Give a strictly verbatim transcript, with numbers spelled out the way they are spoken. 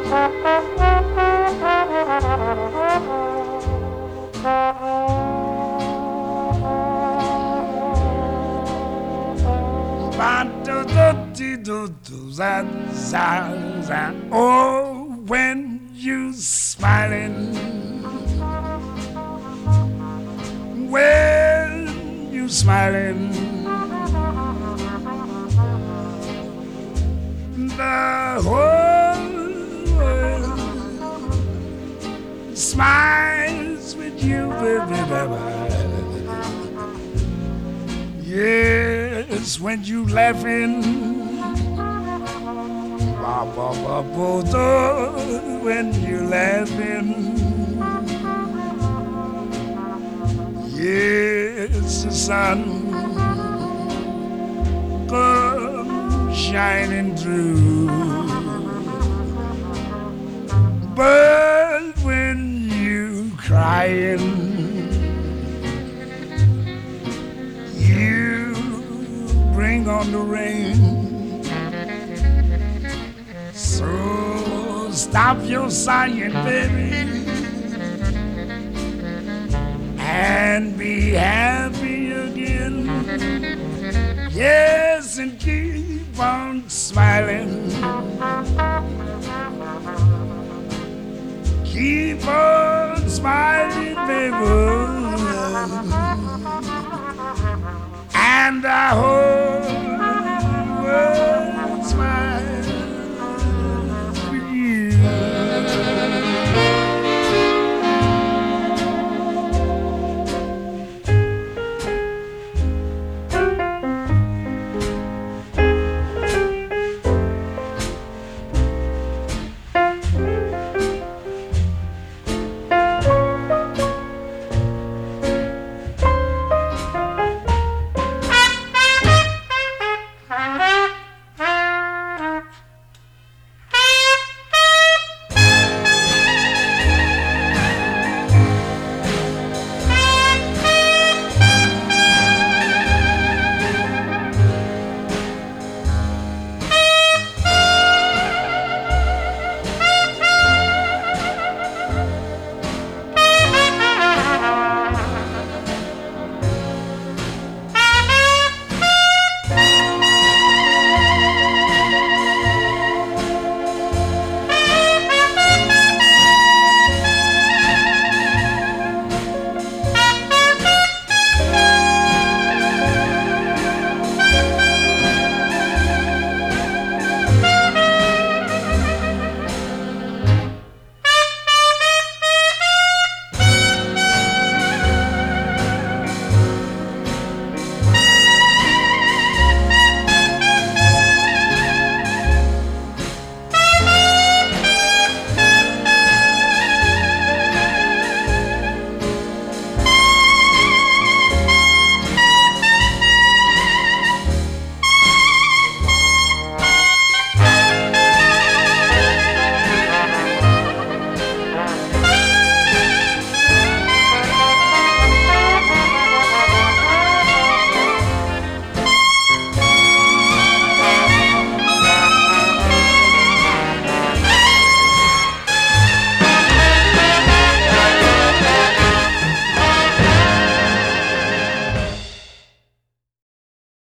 Oh, when you smiling, when you smiling, the whole world smiles with you, baby, baby. Yes, when you laughing, when you laughing, yes, the sun comes shining through. But when you crying, you bring on the rain. So stop your sighing, baby, and be happy again. Yes, and keep on smiling. Keep on smiling, baby, and I hope